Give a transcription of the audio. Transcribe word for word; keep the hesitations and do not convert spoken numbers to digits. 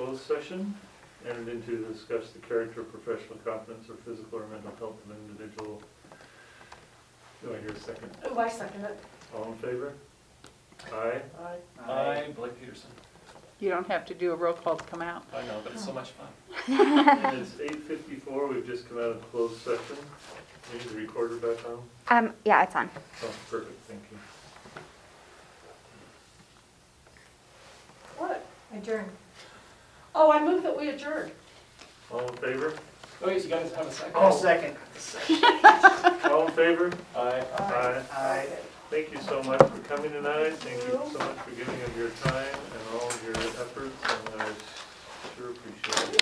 closed session, entered into to discuss the character, professional competence, or physical or mental health of an individual. Do I hear a second? Oh, I second it. All in favor? Aye. Aye. Aye, Blake Peterson. You don't have to do a roll call to come out. I know, but it's so much fun. And it's eight fifty-four, we've just come out of closed session. We need the recorder back on? Um, yeah, it's on. Oh, perfect, thank you. What? Adjourn. Oh, I move that we adjourn. All in favor? Oh, wait, you guys have a second? I'll second. All in favor? Aye. Aye. Aye. Thank you so much for coming tonight. Thank you so much for giving of your time and all of your efforts, and I sure appreciate it.